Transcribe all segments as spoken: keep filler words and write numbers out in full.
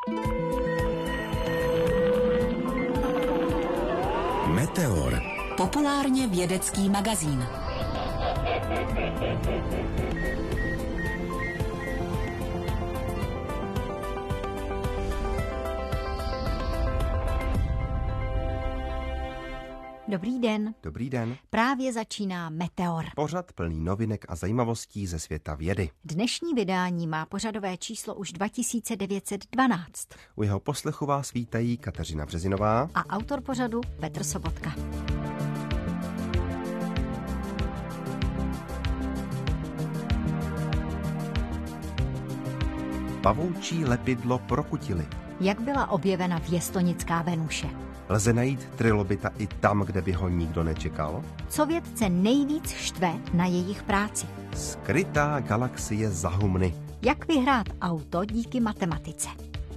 Meteor. Populárně vědecký magazín. Dobrý den. Dobrý den. Právě začíná Meteor. Pořad plný novinek a zajímavostí ze světa vědy. Dnešní vydání má pořadové číslo už dva tisíce devět set dvanáct. U jeho poslechu vás vítají Kateřina Březinová a autor pořadu Petr Sobotka. Pavoučí lepidlo prokutily. Jak byla objevena věstonická Venuše? Lze najít trilobita i tam, kde by ho nikdo nečekal? Co vědce nejvíc štve na jejich práci? Skrytá galaxie za humny. Jak vyhrát auto díky matematice?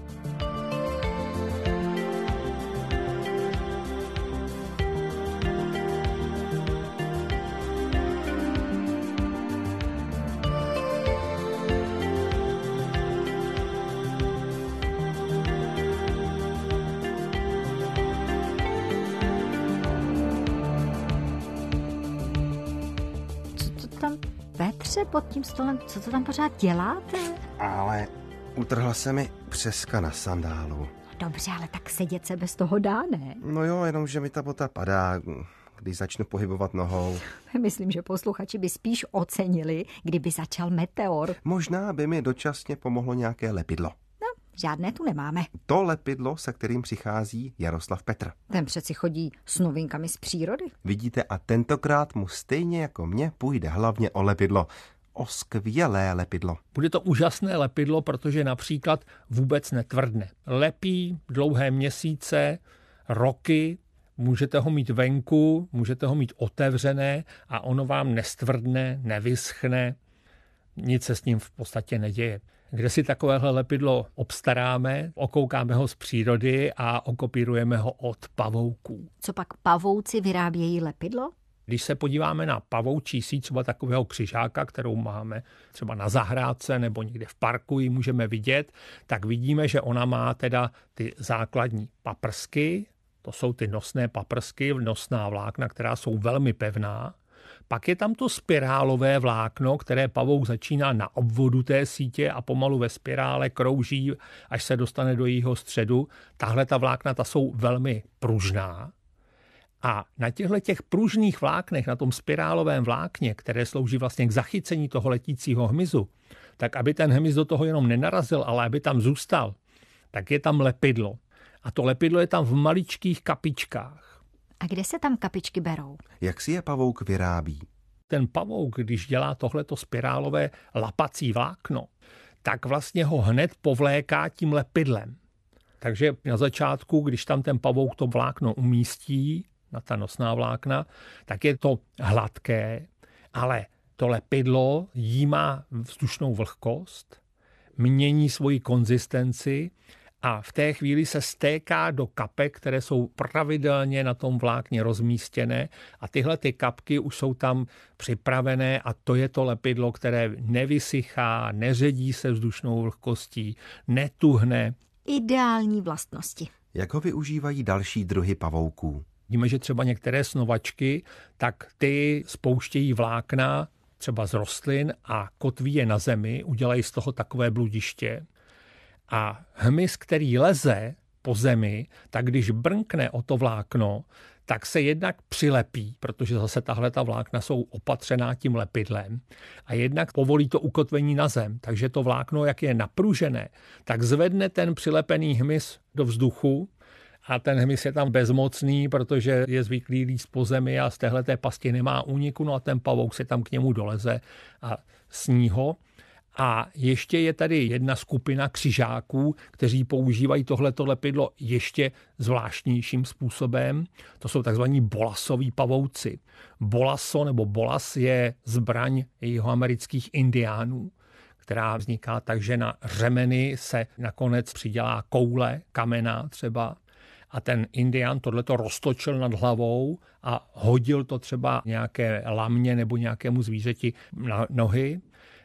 Petře, pod tím stolem, co to tam pořád děláte? Ale utrhla se mi přeska na sandálu. Dobře, ale tak sedět se bez toho dá, ne? No jo, jenomže mi ta bota padá, když začnu pohybovat nohou. Myslím, že posluchači by spíš ocenili, kdyby začal Meteor. Možná by mi dočasně pomohlo nějaké lepidlo. No, žádné tu nemáme. To lepidlo, se kterým přichází Jaroslav Petr. Ten přeci chodí s novinkami z přírody. Vidíte, a tentokrát mu stejně jako mně půjde hlavně o lepidlo. O skvělé lepidlo. Bude to úžasné lepidlo, protože například vůbec netvrdne. Lepí dlouhé měsíce, roky, můžete ho mít venku, můžete ho mít otevřené a ono vám nestvrdne, nevyschne, nic se s ním v podstatě neděje. Kde si takovéhle lepidlo obstaráme, okoukáme ho z přírody a okopírujeme ho od pavouků. Co pak pavouci vyrábějí lepidlo? Když se podíváme na pavoučí síť, třeba takového křižáka, kterou máme třeba na zahrádce nebo někde v parku ji můžeme vidět, tak vidíme, že ona má teda ty základní paprsky, to jsou ty nosné paprsky, nosná vlákna, která jsou velmi pevná. Pak je tam to spirálové vlákno, které pavouk začíná na obvodu té sítě a pomalu ve spirále krouží, až se dostane do jejího středu. Tahle ta vlákna ta jsou velmi pružná. A na těchto těch pružných vláknech, na tom spirálovém vlákně, které slouží vlastně k zachycení toho letícího hmyzu, tak aby ten hmyz do toho jenom nenarazil, ale aby tam zůstal, tak je tam lepidlo. A to lepidlo je tam v maličkých kapičkách. A kde se tam kapičky berou? Jak si je pavouk vyrábí? Ten pavouk, když dělá tohleto spirálové lapací vlákno, tak vlastně ho hned povléká tím lepidlem. Takže na začátku, když tam ten pavouk to vlákno umístí, na ta nosná vlákna, tak je to hladké, ale to lepidlo jímá vzdušnou vlhkost, mění svoji konzistenci a v té chvíli se stéká do kapek, které jsou pravidelně na tom vlákně rozmístěné a tyhle ty kapky už jsou tam připravené a to je to lepidlo, které nevysychá, neředí se vzdušnou vlhkostí, netuhne. Ideální vlastnosti. Jak ho využívají další druhy pavouků? Víme, že třeba některé snovačky, tak ty spouštějí vlákna třeba z rostlin a kotví je na zemi, udělají z toho takové bludiště. A hmyz, který leze po zemi, tak když brnkne o to vlákno, tak se jednak přilepí, protože zase tahle ta vlákna jsou opatřená tím lepidlem a jednak povolí to ukotvení na zem. Takže to vlákno, jak je napružené, tak zvedne ten přilepený hmyz do vzduchu a ten hmyz je tam bezmocný, protože je zvyklý líst po zemi a z téhleté pasti nemá úniku, no a ten pavouk se tam k němu doleze a sní ho. A ještě je tady jedna skupina křižáků, kteří používají tohleto lepidlo ještě zvláštnějším způsobem. To jsou takzvaní bolasoví pavouci. Bolaso nebo bolas je zbraň jihoamerických indiánů, která vzniká tak, že na řemeny se nakonec přidělá koule, kamená třeba. A ten indián tohleto roztočil nad hlavou a hodil to třeba nějaké lamě nebo nějakému zvířeti na nohy.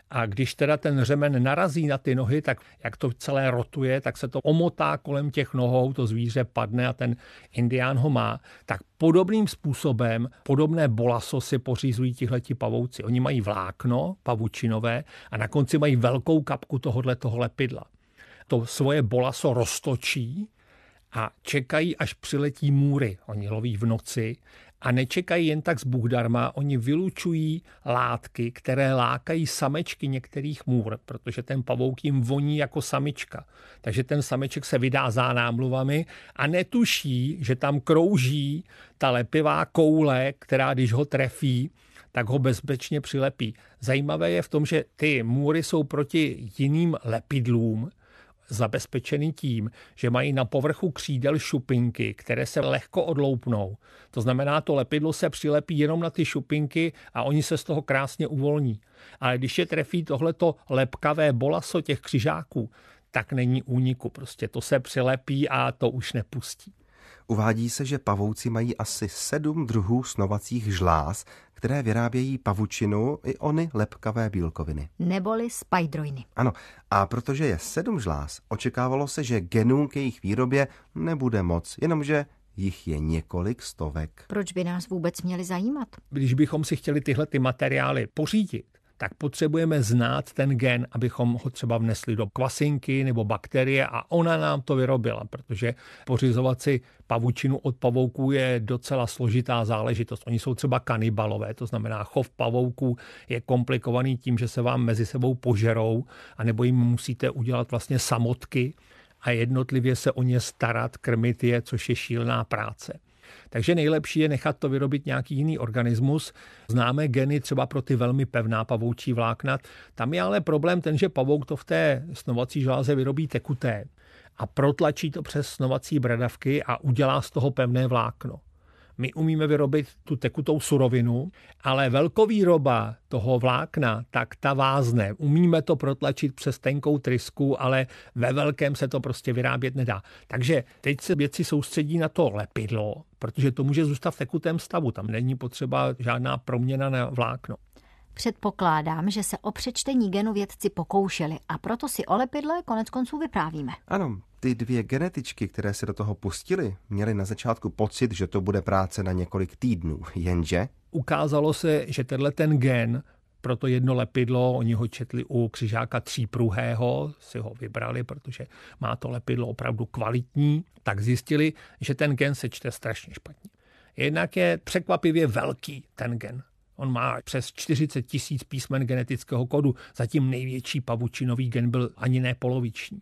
A když teda ten řemen narazí na ty nohy, tak jak to celé rotuje, tak se to omotá kolem těch nohou, to zvíře padne a ten indián ho má. Tak podobným způsobem, podobné bolaso si pořizují tihleti pavouci. Oni mají vlákno pavučinové a na konci mají velkou kapku tohoto lepidla. To svoje bolaso roztočí a čekají, až přiletí můry. Oni loví v noci a nečekají jen tak z Bůh darma, oni vylučují látky, které lákají samečky některých můr, protože ten pavouk jim voní jako samička. Takže ten sameček se vydá za námluvami a netuší, že tam krouží ta lepivá koule, která když ho trefí, tak ho bezpečně přilepí. Zajímavé je v tom, že ty můry jsou proti jiným lepidlům zabezpečený tím, že mají na povrchu křídel šupinky, které se lehko odloupnou. To znamená, to lepidlo se přilepí jenom na ty šupinky a oni se z toho krásně uvolní. Ale když je trefí tohleto lepkavé bolaso těch křižáků, tak není úniku. Prostě to se přilepí a to už nepustí. Uvádí se, že pavouci mají asi sedm druhů snovacích žláz, které vyrábějí pavučinu i ony lepkavé bílkoviny. Neboli spajdrojny. Ano, a protože je sedm žláz, očekávalo se, že genů k jejich výrobě nebude moc, jenomže jich je několik stovek. Proč by nás vůbec měli zajímat? Když bychom si chtěli tyhle ty materiály pořídit, tak potřebujeme znát ten gen, abychom ho třeba vnesli do kvasinky nebo bakterie a ona nám to vyrobila, protože pořizovat si pavučinu od pavouků je docela složitá záležitost. Oni jsou třeba kanibalové, to znamená chov pavouků je komplikovaný tím, že se vám mezi sebou požerou, anebo jim musíte udělat vlastně samotky a jednotlivě se o ně starat, krmit je, což je šílená práce. Takže nejlepší je nechat to vyrobit nějaký jiný organismus. Známe geny třeba pro ty velmi pevná pavoučí vlákna. Tam je ale problém ten, že pavouk to v té snovací žláze vyrobí tekuté a protlačí to přes snovací bradavky a udělá z toho pevné vlákno. My umíme vyrobit tu tekutou surovinu, ale velkovýroba toho vlákna, tak ta vázne. Umíme to protlačit přes tenkou trysku, ale ve velkém se to prostě vyrábět nedá. Takže teď se vědci soustředí na to lepidlo, protože to může zůstat v tekutém stavu. Tam není potřeba žádná proměna na vlákno. Předpokládám, že se o přečtení genu vědci pokoušeli a proto si o lepidle konec konců vyprávíme. Ano, ty dvě genetičky, které se do toho pustily, měly na začátku pocit, že to bude práce na několik týdnů, jenže ukázalo se, že tenhle ten gen pro to jedno lepidlo, oni ho četli u křižáka třípruhého, si ho vybrali, protože má to lepidlo opravdu kvalitní, tak zjistili, že ten gen se čte strašně špatně. Jednak je překvapivě velký ten gen. On má přes čtyřicet tisíc písmen genetického kodu, zatím největší pavučinový gen byl ani ne poloviční.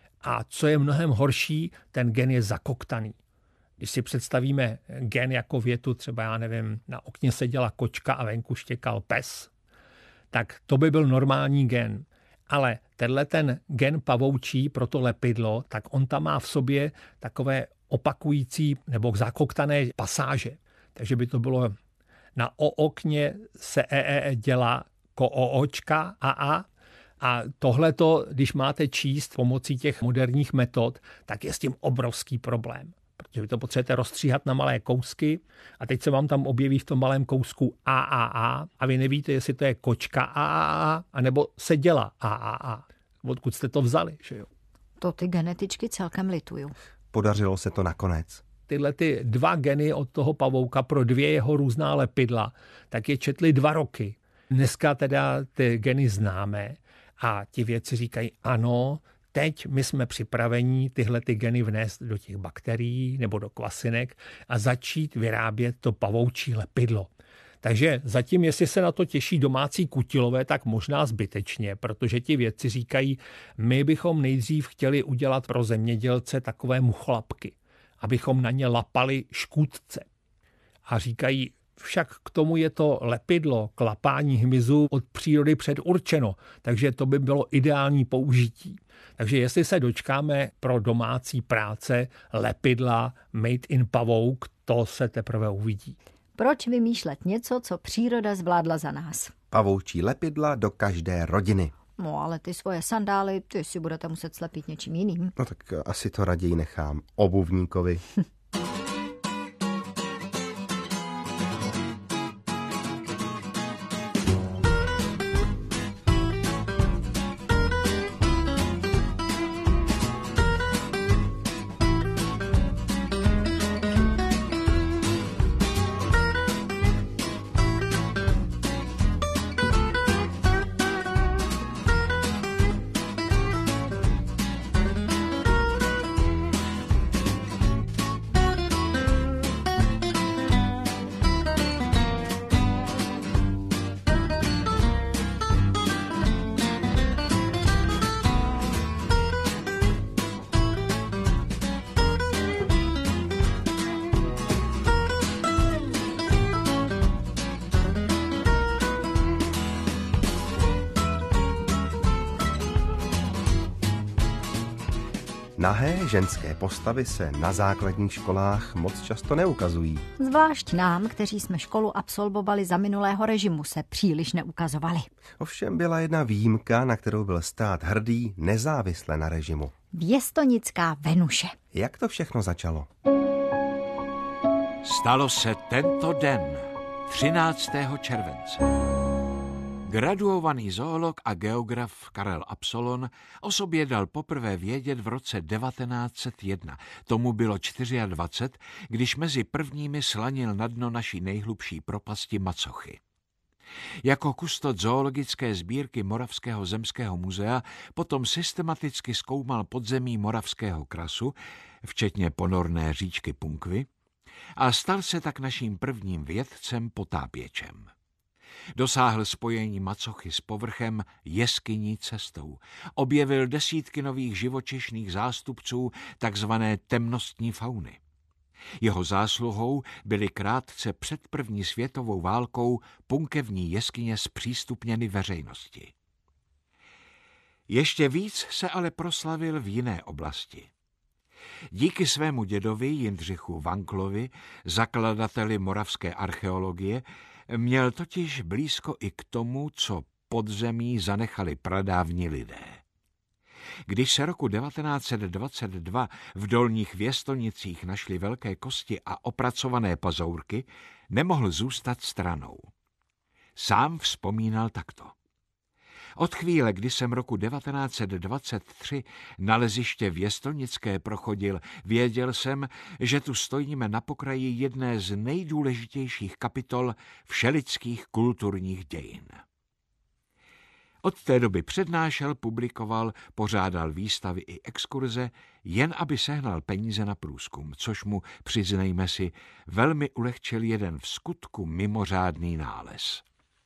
A co je mnohem horší, ten gen je zakoktaný. Když si představíme gen jako větu, třeba já nevím, na okně seděla kočka a venku štěkal pes, tak to by byl normální gen. Ale tenhle ten gen pavoučí pro to lepidlo, tak on tam má v sobě takové opakující nebo zakoktané pasáže. Takže by to bylo na o okně se ee dělá ko oočka aa. A tohleto, když máte číst pomocí těch moderních metod, tak je s tím obrovský problém. Protože vy to potřebujete rozstříhat na malé kousky a teď se vám tam objeví v tom malém kousku A A A a vy nevíte, jestli to je kočka A A A anebo seděla A A A. Odkud jste to vzali, že jo? To ty genetičky celkem lituju. podařilo se to nakonec. Tyhle ty dva geny od toho pavouka pro dvě jeho různá lepidla, tak je četli dva roky. Dneska teda ty geny známe a ti vědci říkají ano, teď my jsme připraveni tyhle ty geny vnést do těch bakterií nebo do kvasinek a začít vyrábět to pavoučí lepidlo. Takže zatím, jestli se na to těší domácí kutilové, tak možná zbytečně, protože ti vědci říkají, my bychom nejdřív chtěli udělat pro zemědělce takové muchlapky, abychom na ně lapali škůdce. A říkají, však k tomu je to lepidlo k lapání hmyzu od přírody předurčeno, takže to by bylo ideální použití. Takže jestli se dočkáme pro domácí práce lepidla made in pavouk, to se teprve uvidí. Proč vymýšlet něco, co příroda zvládla za nás? Pavoučí lepidla do každé rodiny. No ale ty svoje sandály, ty si budete muset slepit něčím jiným. No tak asi to raději nechám obuvníkovi. Nahé ženské postavy se na základních školách moc často neukazují. Zvlášť nám, kteří jsme školu absolvovali za minulého režimu, se příliš neukazovali. Ovšem byla jedna výjimka, na kterou byl stát hrdý nezávisle na režimu. Věstonická Venuše. Jak to všechno začalo? Stalo se tento den, třináctého července. Graduovaný zoolog a geograf Karel Absolon o sobě dal poprvé vědět v roce devatenáct set jedna. Tomu bylo dvacet čtyři, když mezi prvními slanil na dno naší nejhlubší propasti macochy. Jako kustod zoologické sbírky Moravského zemského muzea potom systematicky zkoumal podzemí Moravského krasu, včetně ponorné říčky Punkvy, a stal se tak naším prvním vědcem potápěčem. Dosáhl spojení macochy s povrchem jeskyní cestou. Objevil desítky nových živočišných zástupců takzvané temnostní fauny. Jeho zásluhou byly krátce před první světovou válkou punkevní jeskyně zpřístupněny veřejnosti. Ještě víc se ale proslavil v jiné oblasti. Díky svému dědovi Jindřichu Vanklovi, zakladateli moravské archeologie, měl totiž blízko i k tomu, co podzemí zanechali pradávní lidé. Když se roku devatenáct set dvacet dva v Dolních Věstonicích našly velké kosti a opracované pazourky, nemohl zůstat stranou. Sám vzpomínal takto. Od chvíle, kdy jsem roku devatenáct set dvacet tři naleziště Věstonické prochodil, věděl jsem, že tu stojíme na pokraji jedné z nejdůležitějších kapitol všelidských kulturních dějin. Od té doby přednášel, publikoval, pořádal výstavy i exkurze, jen aby sehnal peníze na průzkum, což mu, přiznejme si, velmi ulehčil jeden vskutku mimořádný nález.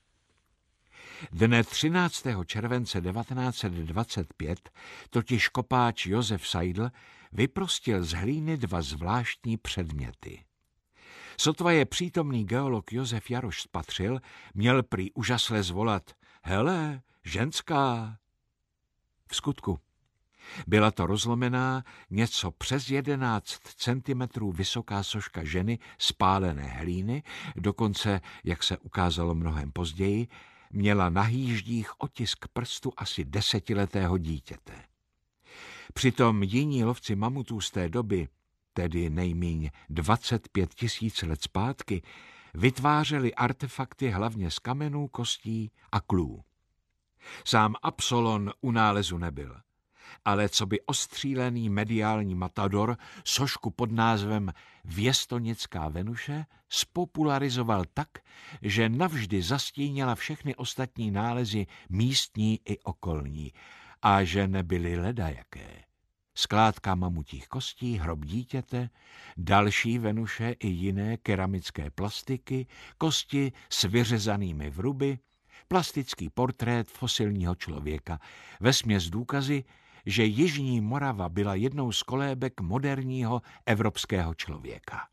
Dne třináctého července devatenáct set dvacet pět totiž kopáč Josef Seidl vyprostil z hlíny dva zvláštní předměty. Sotva je přítomný geolog Josef Jaroš spatřil, měl prý úžasle zvolat: hele, ženská! Vskutku. Byla to rozlomená, něco přes jedenáct centimetrů vysoká soška ženy z pálené hlíny, dokonce, jak se ukázalo mnohem později, měla na hýždích otisk prstu asi desetiletého dítěte. Přitom jiní lovci mamutů z té doby, tedy nejmíň dvacet pět tisíc let zpátky, vytvářeli artefakty hlavně z kamenů, kostí a klů. Sám Absolon u nálezu nebyl, ale co by ostřílený mediální matador sošku pod názvem Věstonická Venuše spopularizoval tak, že navždy zastínila všechny ostatní nálezy místní i okolní, a že nebyly ledajaké. Skládka mamutích kostí, hrob dítěte, další Venuše i jiné keramické plastiky, kosti s vyřezanými vruby, plastický portrét fosilního člověka, vesměs důkazy, že Jižní Morava byla jednou z kolébek moderního evropského člověka.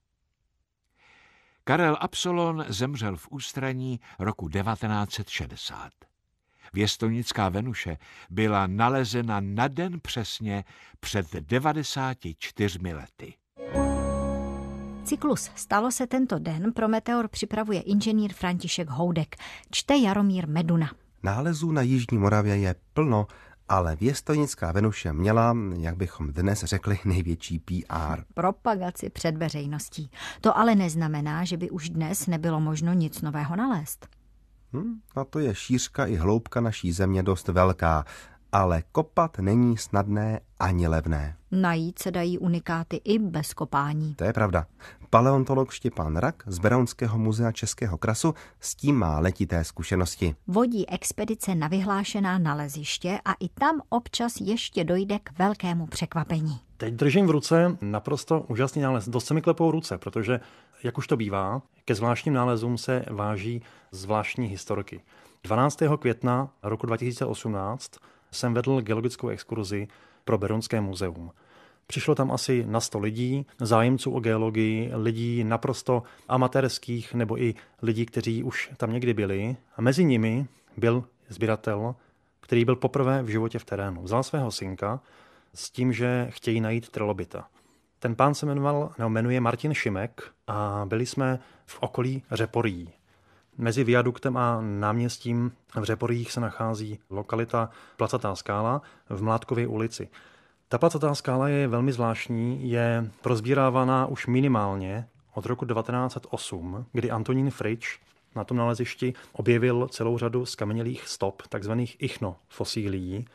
Karel Absolon zemřel v Ústraní roku devatenáct set šedesát. Věstonická Venuše byla nalezena na den přesně před devadesáti čtyřmi lety. Cyklus Stalo se tento den pro Meteor připravuje inženýr František Houdek, čte Jaromír Meduna. Nálezů na Jižní Moravě je plno, ale Věstonická Venuše měla, jak bychom dnes řekli, největší P R. Propagaci před veřejností. To ale neznamená, že by už dnes nebylo možno nic nového nalézt. Hm, a to je šířka i hloubka naší země dost velká, ale kopat není snadné ani levné. Najít se dají unikáty i bez kopání. To je pravda. Paleontolog Štěpán Rak z Berounského muzea Českého krasu s tím má letité zkušenosti. Vodí expedice na vyhlášená naleziště a i tam občas ještě dojde k velkému překvapení. Teď držím v ruce naprosto úžasný nález. Dost se mi klepou ruce, protože, jak už to bývá, ke zvláštním nálezům se váží zvláštní historky. dvanáctého května roku dva tisíce osmnáct jsem vedl geologickou exkurzi pro Berounské muzeum. Přišlo tam asi na sto lidí, zájemců o geologii, lidí naprosto amatérských nebo i lidí, kteří už tam někdy byli. A mezi nimi byl sběratel, který byl poprvé v životě v terénu. Vzal svého synka, s tím, že chtějí najít trilobita. Ten pán se jmenoval, nebo jmenuje Martin Šimek a byli jsme v okolí Řeporyjí. Mezi viaduktem a náměstím v Řeporyjích se nachází lokalita Placatá skála v Mládkově ulici. Ta Placatá skála je velmi zvláštní, je prozbírávaná už minimálně od roku devatenáct set osm, kdy Antonín Frič na tom nalezišti objevil celou řadu skamenělých stop, takzvaných ichnofosílií.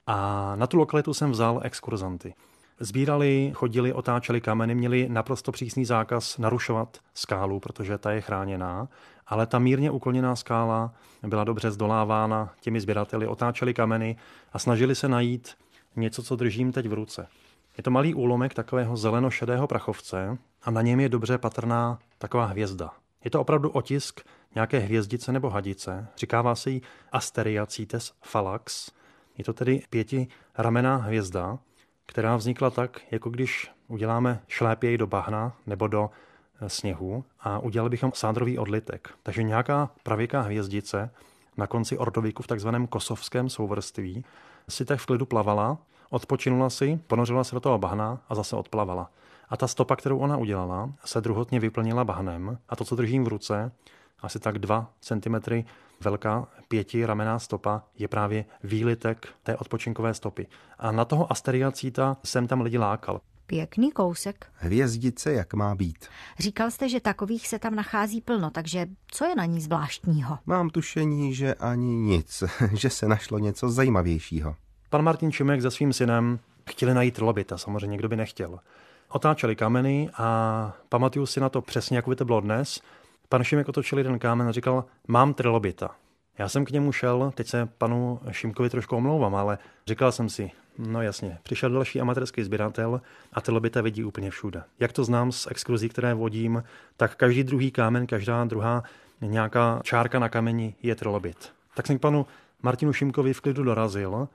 A na tu lokalitu jsem vzal exkurzanty. Sbírali, chodili, otáčeli kameny, měli naprosto přísný zákaz narušovat skálu, protože ta je chráněná, ale ta mírně ukloněná skála byla dobře zdolávána těmi sběrateli, otáčeli kameny a snažili se najít něco, co držím teď v ruce. Je to malý úlomek takového zelenošedého prachovce a na něm je dobře patrná taková hvězda. Je to opravdu otisk nějaké hvězdice nebo hadice. Říkává se jí Asteriacites fallax. Je to tedy pětiramenná hvězda, která vznikla tak, jako když uděláme šlépěj do bahna nebo do sněhu a udělali bychom sádrový odlitek. Takže nějaká pravěká hvězdice na konci ordoviku v takzvaném kosovském souvrství si tak v klidu plavala, odpočinula si, ponořila se do toho bahna a zase odplavala. A ta stopa, kterou ona udělala, se druhotně vyplnila bahnem a to, co držím v ruce, asi tak dva centimetry velká pětiramenná stopa, je právě výlitek té odpočinkové stopy. A na toho Asteriacita jsem tam lidi lákal. Pěkný kousek. Hvězdice, jak má být. Říkal jste, že takových se tam nachází plno, takže co je na ní zvláštního? Mám tušení, že ani nic, že se našlo něco zajímavějšího. Pan Martin Šimek se svým synem chtěli najít trilobita, samozřejmě kdo by nechtěl. Otáčeli kameny a pamatuju si na to přesně, jak by to bylo dnes. Pan Šimek otočil jeden kámen a říkal, mám trilobita. Já jsem k němu šel, teď se panu Šimkovi trošku omlouvám, ale říkal jsem si, no jasně, přišel další amatérský sběratel a trilobita vidí úplně všude. Jak to znám z exkurzí, které vodím, tak každý druhý kámen, každá druhá nějaká čárka na kameni je trilobit. Tak jsem k panu Martinu Šimkovi v klidu dorazil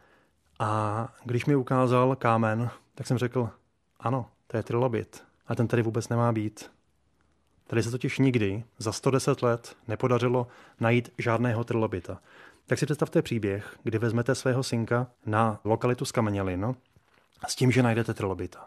a když mi ukázal kámen, tak jsem řekl, ano, to je trilobit. A ten tady vůbec nemá být. Tady se totiž nikdy za sto deset let nepodařilo najít žádného trilobita. Tak si představte příběh, kdy vezmete svého synka na lokalitu Skamenělin s tím, že najdete trilobita.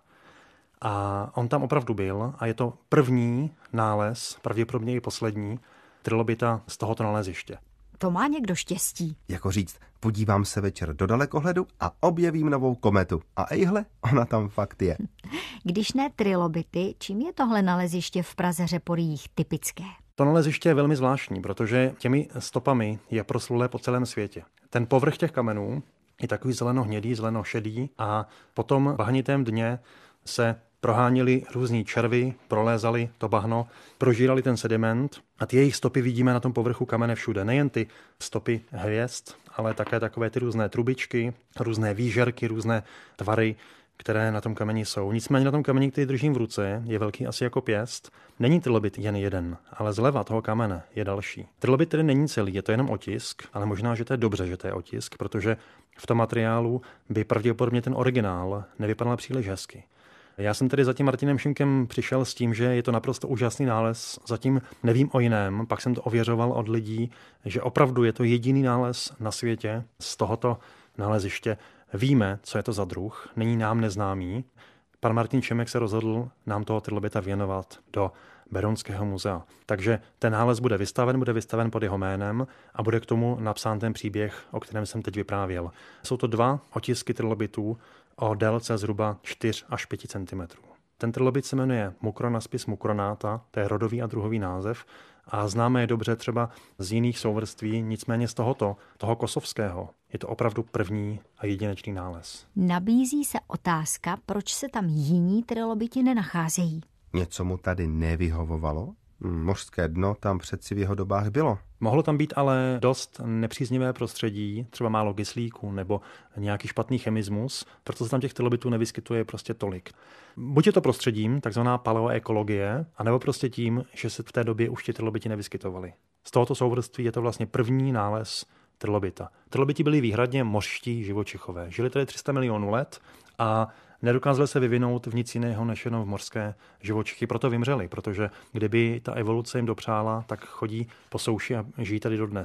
A on tam opravdu byl a je to první nález, pravděpodobně i poslední, trilobita z tohoto naleziště. To má někdo štěstí. Jako říct, podívám se večer do dalekohledu a objevím novou kometu. A ejhle, ona tam fakt je. Když ne trilobity, čím je tohle naleziště v Praze Řeporyjích typické? To naleziště je velmi zvláštní, protože těmi stopami je proslulé po celém světě. Ten povrch těch kamenů je takový zelenohnědý, zelenošedý a po tom bahnitém dně se proháněli různí červy, prolézali to bahno, prožírali ten sediment a ty jejich stopy vidíme na tom povrchu kamene všude. Nejen ty stopy hvězd, ale také takové ty různé trubičky, různé výžerky, různé tvary, které na tom kameni jsou. Nicméně na tom kameni, který držím v ruce, je velký asi jako pěst. Není trilobit jen jeden, ale zleva toho kamene je další. Trilobit tedy není celý, je to jenom otisk, ale možná, že to je dobře, že to je otisk, protože v tom materiálu by pravděpodobně ten originál nevypadal příliš hezky. Já jsem tedy za tím Martinem Šimkem přišel s tím, že je to naprosto úžasný nález, zatím nevím o jiném, pak jsem to ověřoval od lidí, že opravdu je to jediný nález na světě z tohoto náleziště. Víme, co je to za druh, není nám neznámý. Pan Martin Šimek se rozhodl nám toho trilobita věnovat do Berounského muzea. Takže ten nález bude vystaven, bude vystaven pod jeho jménem a bude k tomu napsán ten příběh, o kterém jsem teď vyprávěl. Jsou to dva otisky trilobitů o délce zhruba čtyři až pět centimetrů. Ten trilobit se jmenuje Mucronaspis mucronata, to je rodový a druhový název a známe je dobře třeba z jiných souvrství, nicméně z tohoto, toho kosovského, je to opravdu první a jedinečný nález. Nabízí se otázka, proč se tam jiní trilobiti nenacházejí. Něco mu tady nevyhovovalo? Mořské dno tam přeci v jeho dobách bylo. Mohlo tam být ale dost nepříznivé prostředí, třeba málo kyslíku nebo nějaký špatný chemismus, proto se tam těch trilobitů nevyskytuje prostě tolik. Buď je to prostředím, takzvaná paleoekologie, anebo prostě tím, že se v té době už ti trilobiti nevyskytovaly. Z tohoto souvrství je to vlastně první nález trilobita. Trilobiti byli výhradně mořští živočichové. Žili tady tři sta milionů let a nedokázali se vyvinout v nic jiného než jenom v mořské živočichy, proto vymřeli, protože kdyby ta evoluce jim dopřála, tak chodí po souši a žijí tady dodnes.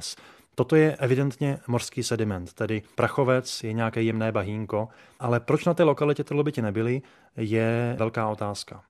Toto je evidentně mořský sediment, tedy prachovec, je nějaké jemné bahínko, ale proč na té lokalitě trilobiti nebyly, je velká otázka.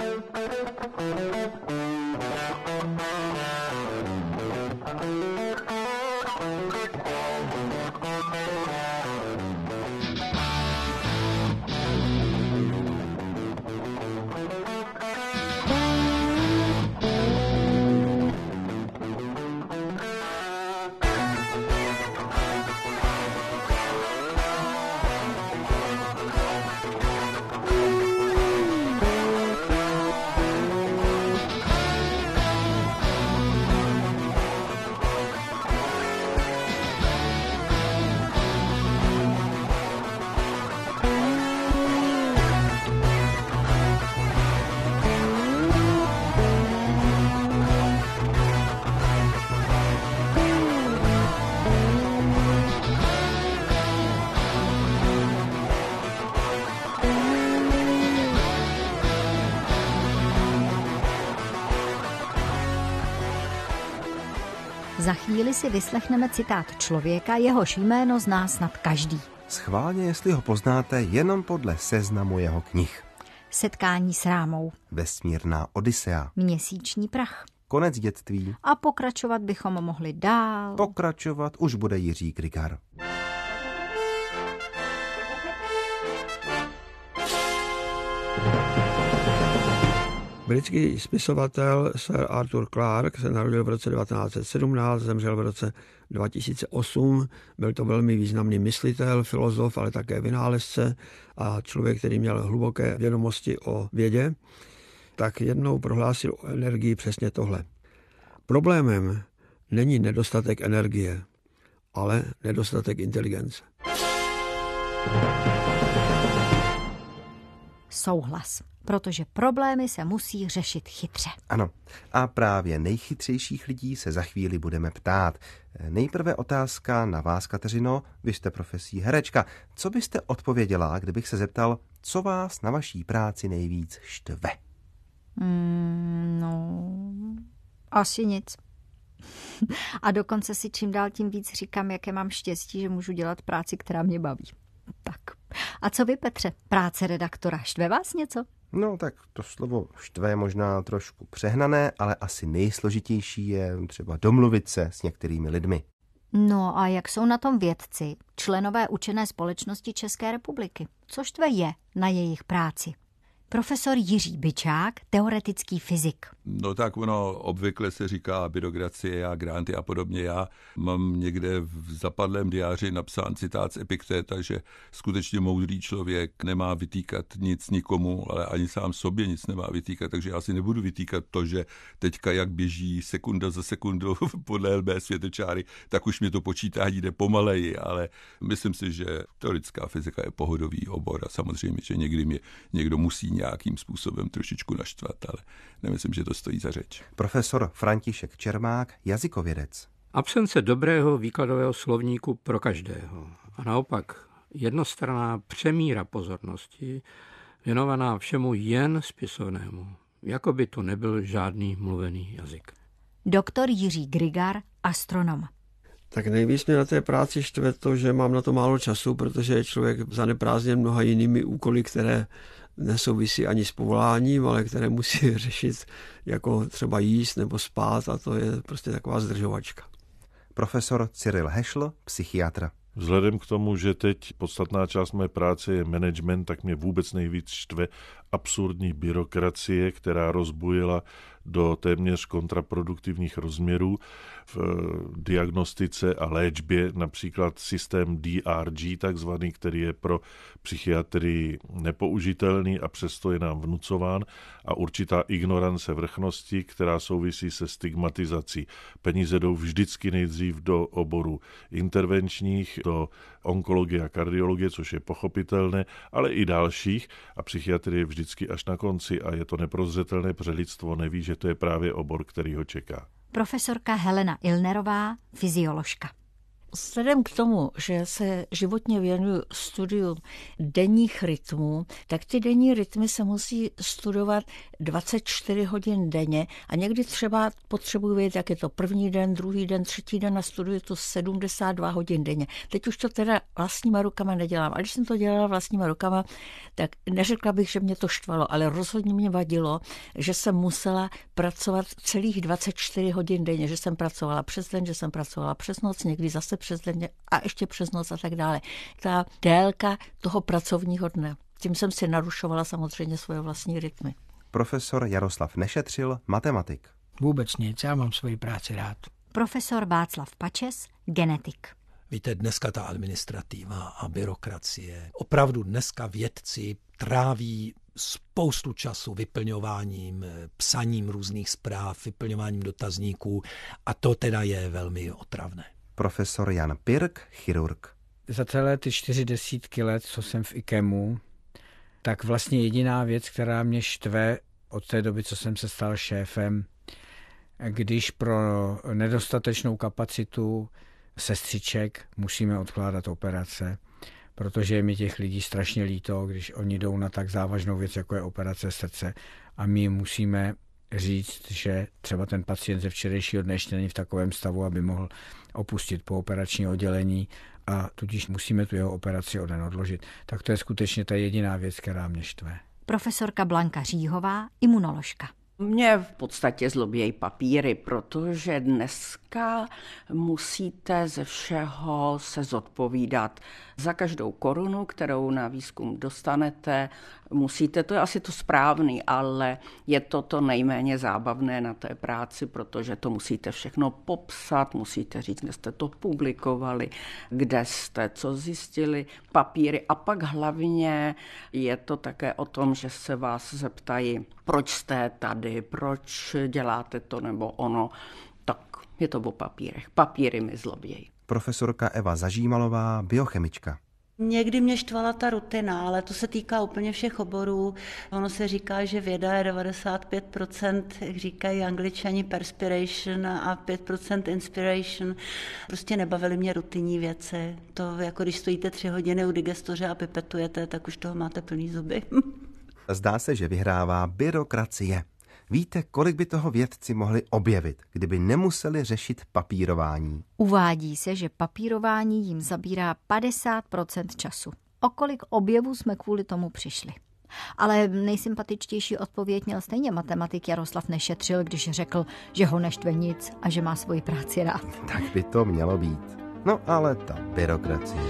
Za chvíli si vyslechneme citát člověka, jehož jméno zná snad každý. Schválně, jestli ho poznáte jenom podle seznamu jeho knih. Setkání s Rámou. Vesmírná Odysea. Měsíční prach. Konec dětství. A pokračovat bychom mohli dál. Pokračovat už bude Jiří Grigar. Britský spisovatel Sir Arthur Clarke se narodil v roce devatenáct set sedmnáct, zemřel v roce dva tisíce osm. Byl to velmi významný myslitel, filozof, ale také vynálezce a člověk, který měl hluboké vědomosti o vědě. Tak jednou prohlásil o energii přesně tohle. Problémem není nedostatek energie, ale nedostatek inteligence. Souhlas, protože problémy se musí řešit chytře. Ano, a právě nejchytřejších lidí se za chvíli budeme ptát. Nejprve otázka na vás, Kateřino, vy jste profesí herečka. Co byste odpověděla, kdybych se zeptal, co vás na vaší práci nejvíc štve? Mm, no, asi nic. A dokonce si čím dál tím víc říkám, jaké mám štěstí, že můžu dělat práci, která mě baví. Tak. A co vy, Petře? Práce redaktora štve vás něco? No tak to slovo štve je možná trošku přehnané, ale asi nejsložitější je třeba domluvit se s některými lidmi. No a jak jsou na tom vědci, členové učené společnosti České republiky? Co štve je na jejich práci? Profesor Jiří Byčák, teoretický fyzik. No tak ono obvykle se říká byrokracie a granty a podobně. Já mám někde v zapadlém diáři napsán citát z Epikteta, že skutečně moudrý člověk nemá vytýkat nic nikomu, ale ani sám sobě nic nemá vytýkat, takže já si nebudu vytýkat to, že teďka jak běží sekunda za sekundou podle L B světečáry, tak už mě to počítání jde pomaleji, ale myslím si, že teoretická fyzika je pohodový obor a samozřejmě, že někdy mě někdo musí nějakým způsobem trošičku naštvat, ale nemyslím, že to stojí za řeč. Profesor František Čermák, jazykovědec. Absence dobrého výkladového slovníku pro každého a naopak jednostranná přemíra pozornosti věnovaná všemu jen spisovnému, jako by to nebyl žádný mluvený jazyk. Doktor Jiří Grigar, astronom. Tak nejvíc mě na té práci štve to, že mám na to málo času, protože je člověk zaneprázdněn mnoha jinými úkoly, které nesouvisí ani s povoláním, ale které musí řešit jako třeba jíst nebo spát a to je prostě taková zdržovačka. Profesor Cyril Hešl, psychiatr. Vzhledem k tomu, že teď podstatná část mé práce je management, tak mě vůbec nejvíc štve absurdní byrokracie, která rozbujela do téměř kontraproduktivních rozměrů v diagnostice a léčbě, například systém D R G, takzvaný, který je pro psychiatrii nepoužitelný a přesto je nám vnucován, a určitá ignorance vrchnosti, která souvisí se stigmatizací. Peníze jdou vždycky nejdřív do oboru intervenčních, do onkologie a kardiologie, což je pochopitelné, ale i dalších, a psychiatrie vždycky až na konci a je to neprozřetelné, protože lidstvo neví, že to je právě obor, který ho čeká. Profesorka Helena Ilnerová, fyzioložka. Vzhledem k tomu, že se životně věnuju studiu denních rytmů, tak ty denní rytmy se musí studovat dvacet čtyři hodin denně a někdy třeba potřebuji vědět, jak je to první den, druhý den, třetí den a studuji to sedmdesát dva hodin denně. Teď už to teda vlastníma rukama nedělám. A když jsem to dělala vlastníma rukama, tak neřekla bych, že mě to štvalo, ale rozhodně mě vadilo, že jsem musela pracovat celých dvacet čtyři hodin denně, že jsem pracovala přes den, že jsem pracovala přes noc, někdy zase přes den a ještě přes noc a tak dále. Ta délka toho pracovního dne. Tím jsem si narušovala samozřejmě svoje vlastní rytmy. Profesor Jaroslav Nešetřil, matematik. Vůbec nic, já mám svoji práci rád. Profesor Václav Pačes, genetik. Víte, dneska ta administrativa a byrokracie. Opravdu dneska vědci tráví spoustu času vyplňováním, psaním různých zpráv, vyplňováním dotazníků a to teda je velmi otravné. Profesor Jan Pirk, chirurg. Za celé ty čtyři desítky let, co jsem v IKEMu, tak vlastně jediná věc, která mě štve od té doby, co jsem se stal šéfem, když pro nedostatečnou kapacitu sestřiček musíme odkládat operace, protože je mi těch lidí strašně líto, když oni jdou na tak závažnou věc, jako je operace srdce a my musíme říct, že třeba ten pacient ze včerejšího dne ještě není v takovém stavu, aby mohl opustit pooperační oddělení a tudíž musíme tu jeho operaci o den odložit. Tak to je skutečně ta jediná věc, která mě štve. Profesorka Blanka Říhová, imunoložka. Mě v podstatě zlobějí papíry, protože dneska musíte ze všeho se zodpovídat. Za každou korunu, kterou na výzkum dostanete, musíte, to je asi to správný, ale je to to nejméně zábavné na té práci, protože to musíte všechno popsat, musíte říct, kde jste to publikovali, kde jste co zjistili, papíry a pak hlavně je to také o tom, že se vás zeptají, proč jste tady, proč děláte to nebo ono, tak je to o papírech. Papíry mi zlobějí. Profesorka Eva Zažímalová, biochemička. Někdy mě štvala ta rutina, ale to se týká úplně všech oborů. Ono se říká, že věda je devadesát pět procent, jak říkají Angličani, perspiration a pět procent inspiration. Prostě nebavily mě rutinní věci. To jako když stojíte tři hodiny u digestoře a pipetujete, tak už toho máte plný zuby. Zdá se, že vyhrává byrokracie. Víte, kolik by toho vědci mohli objevit, kdyby nemuseli řešit papírování? Uvádí se, že papírování jim zabírá padesát procent času. O kolik objevů jsme kvůli tomu přišli? Ale nejsympatičtější odpověď měl stejně matematik Jaroslav Nešetřil, když řekl, že ho neštve nic a že má svoji práci rád. Tak by to mělo být. No ale ta byrokracie.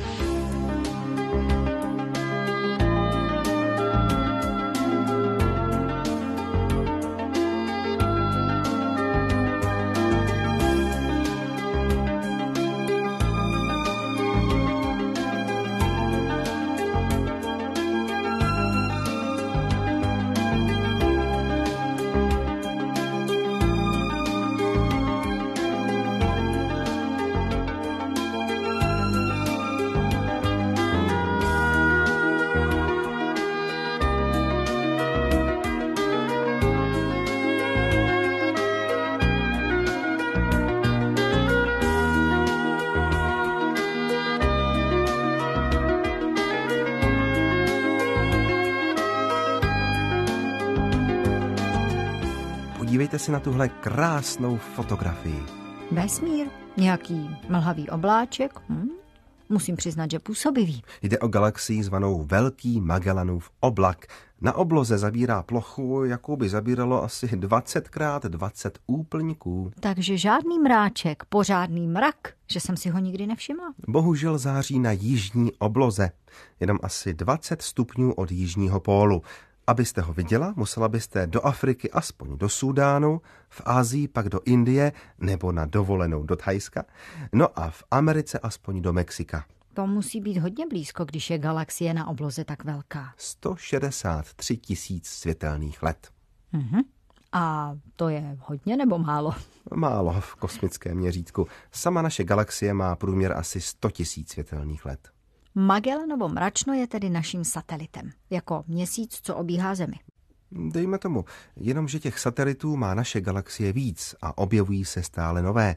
Podívejte si na tuhle krásnou fotografii. Vesmír, nějaký mlhavý obláček, hm? Musím přiznat, že působivý. Jde o galaxii zvanou Velký Magellanův oblak. Na obloze zabírá plochu, jakou by zabíralo asi dvacet krát dvacet úplňků. Takže žádný mráček, pořádný mrak, že jsem si ho nikdy nevšimla. Bohužel září na jižní obloze, jenom asi dvacet stupňů od jižního pólu. Abyste ho viděla, musela byste do Afriky aspoň do Súdánu, v Asii pak do Indie nebo na dovolenou do Thajska, no a v Americe aspoň do Mexika. To musí být hodně blízko, když je galaxie na obloze tak velká. sto šedesát tři tisíc světelných let. Mhm. A to je hodně nebo málo? Málo v kosmickém měřítku. Sama naše galaxie má průměr asi sto tisíc světelných let. Magellanovo mračno je tedy naším satelitem, jako měsíc, co obíhá Zemi. Dejme tomu, jenomže těch satelitů má naše galaxie víc a objevují se stále nové.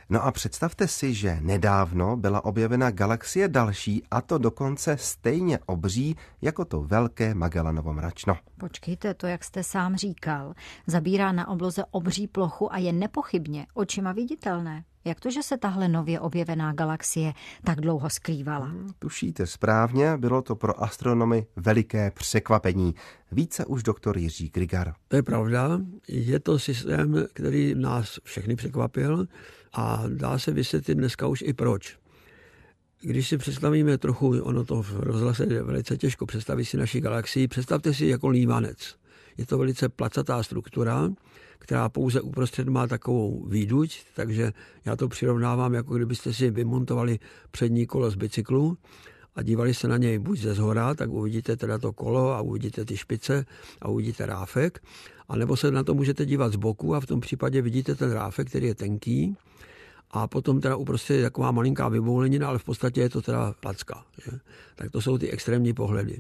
No a představte si, že nedávno byla objevena galaxie další, a to dokonce stejně obří jako to velké Magellanovo mračno. Počkejte, to, jak jste sám říkal, zabírá na obloze obří plochu a je nepochybně očima viditelné. Jak to, že se tahle nově objevená galaxie tak dlouho skrývala? Hmm, tušíte správně, bylo to pro astronomy veliké překvapení. Více už doktor Jiří Grigar. To je pravda, je to systém, který nás všechny překvapil a dá se vysvětlit dneska už i proč. Když si představíme trochu, ono to v rozhlase je velice těžko představit si naši galaxii, představte si jako lívanec. Je to velice placatá struktura, která pouze uprostřed má takovou výduť, takže já to přirovnávám, jako kdybyste si vymontovali přední kolo z bicyklu a dívali se na něj buď ze zhora, tak uvidíte teda to kolo a uvidíte ty špice a uvidíte ráfek, anebo se na to můžete dívat z boku a v tom případě vidíte ten ráfek, který je tenký, a potom teda uprostřed je taková malinká vyboulenina, ale v podstatě je to teda placka. Že? Tak to jsou ty extrémní pohledy.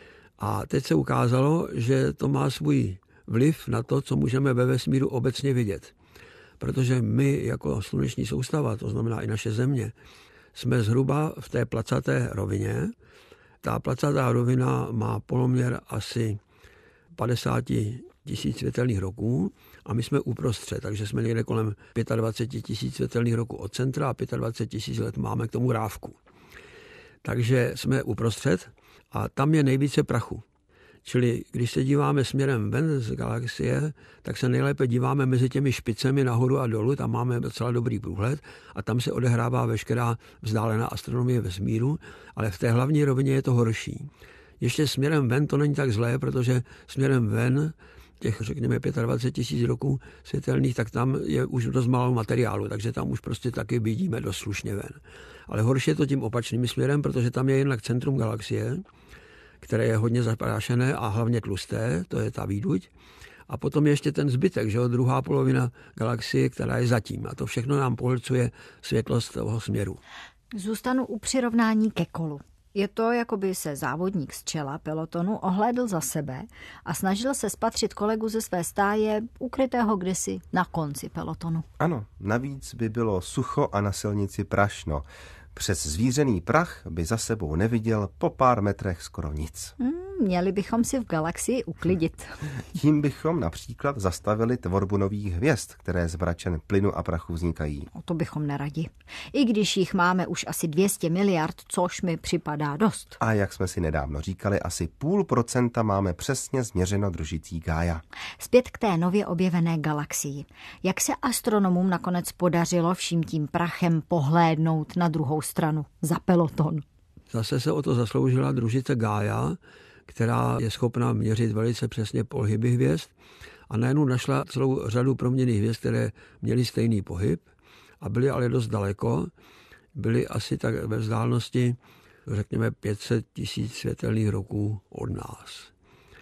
A teď se ukázalo, že to má svůj vliv na to, co můžeme ve vesmíru obecně vidět. Protože my jako sluneční soustava, to znamená i naše Země, jsme zhruba v té placaté rovině. Ta placatá rovina má poloměr asi padesát tisíc světelných roků a my jsme uprostřed, takže jsme někde kolem dvacet pět tisíc světelných roků od centra a dvacet pět tisíc let máme k tomu rávku. Takže jsme uprostřed a tam je nejvíce prachu. Čili když se díváme směrem ven z galaxie, tak se nejlépe díváme mezi těmi špicemi nahoru a dolů, tam máme docela dobrý průhled a tam se odehrává veškerá vzdálená astronomie vesmíru, ale v té hlavní rovině je to horší. Ještě směrem ven to není tak zlé, protože směrem ven těch, řekněme, dvacet pět tisíc roků světelných, tak tam je už dost málo materiálu, takže tam už prostě taky vidíme dost slušně ven. Ale horší je to tím opačným směrem, protože tam je jednak centrum galaxie, které je hodně zaprášené a hlavně tlusté, to je ta výduť. A potom ještě ten zbytek, že jo, druhá polovina galaxie, která je zatím. A to všechno nám pohlcuje světlost toho směru. Zůstanu u přirovnání ke kolu. Je to, jako by se závodník z čela pelotonu ohlédl za sebe a snažil se spatřit kolegu ze své stáje, ukrytého kdysi na konci pelotonu. Ano, navíc by bylo sucho a na silnici prašno. Přes zvířený prach by za sebou neviděl po pár metrech skoro nic. Hmm, měli bychom si v galaxii uklidit. Tím bychom například zastavili tvorbu nových hvězd, které z mračen plynu a prachu vznikají. O to bychom neradi. I když jich máme už asi dvě stě miliard, což mi připadá dost. A jak jsme si nedávno říkali, asi půl procenta máme přesně změřeno družicí Gaia. Zpět k té nově objevené galaxii. Jak se astronomům nakonec podařilo vším tím prachem pohlédnout na druhou stranu, za peloton? Zase se o to zasloužila družice Gaia, která je schopná měřit velice přesně pohyby hvězd a najednou našla celou řadu proměnných hvězd, které měly stejný pohyb a byly ale dost daleko. Byly asi tak ve vzdálenosti, řekněme, pět set tisíc světelných roků od nás.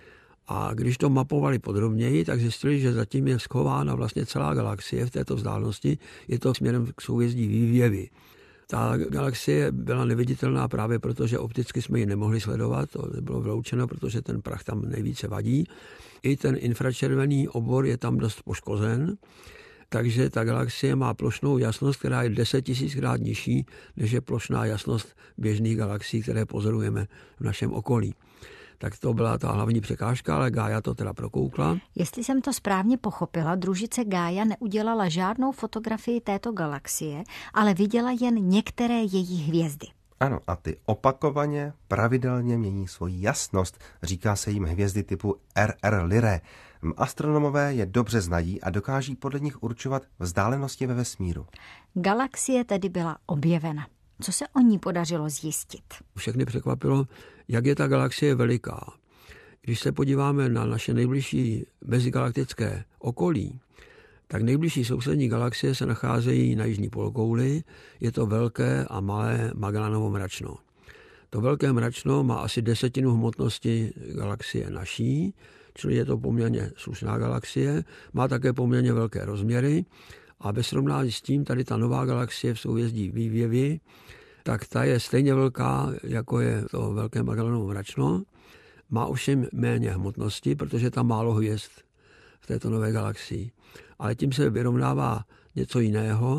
A když to mapovali podrobněji, tak zjistili, že zatím je schována vlastně celá galaxie v této vzdálenosti. Je to směrem k souhvězdí Vývěvy. Ta galaxie byla neviditelná právě proto, že opticky jsme ji nemohli sledovat, to bylo vyloučeno, protože ten prach tam nejvíce vadí. I ten infračervený obor je tam dost poškozen, takže ta galaxie má plošnou jasnost, která je deset tisíckrát nižší, než je plošná jasnost běžných galaxií, které pozorujeme v našem okolí. Tak to byla ta hlavní překážka, ale Gaia to teda prokoukla. Jestli jsem to správně pochopila, družice Gaia neudělala žádnou fotografii této galaxie, ale viděla jen některé její hvězdy. Ano, a ty opakovaně, pravidelně mění svoji jasnost. Říká se jim hvězdy typu R R Lyrae. Astronomové je dobře znají a dokáží podle nich určovat vzdálenosti ve vesmíru. Galaxie tedy byla objevena. Co se o ní podařilo zjistit? Všechny překvapilo, jak je ta galaxie veliká. Když se podíváme na naše nejbližší mezigalaktické okolí, tak nejbližší sousední galaxie se nacházejí na jižní polokouli. Je to velké a malé Magellanovo mračno. To velké mračno má asi desetinu hmotnosti galaxie naší, čili je to poměrně slušná galaxie, má také poměrně velké rozměry a ve srovnání s tím tady ta nová galaxie v souhvězdí Vývěvy, tak ta je stejně velká, jako je to velké Magellanovo mračno, má ovšem méně hmotnosti, protože tam málo hvězd v této nové galaxii. Ale tím se vyrovnává něco jiného.